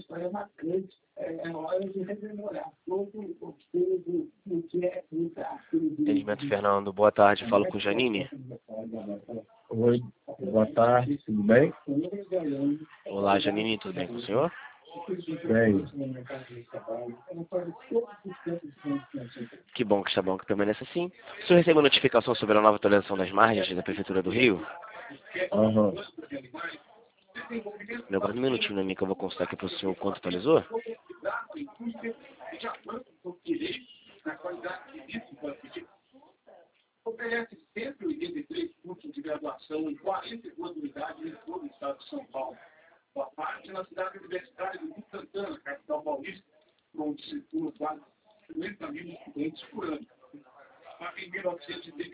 Atendimento Fernando, boa tarde, falo com Janine. Oi, boa tarde, tudo bem? Olá Janine, tudo bem com o senhor? Bem, Que bom que está bom que permanece assim. O senhor recebeu notificação sobre a nova atualização das margens da Prefeitura do Rio? aham, Agora um minutinho na minha que eu vou consultar aqui para o senhor quanto atualizou. Oferece 183 cursos de graduação em 42 unidades em todo o estado de São Paulo. Boa parte na cidade universitária de Butantã, capital paulista, onde circulam quase 50 mil estudantes por ano. Em 1980,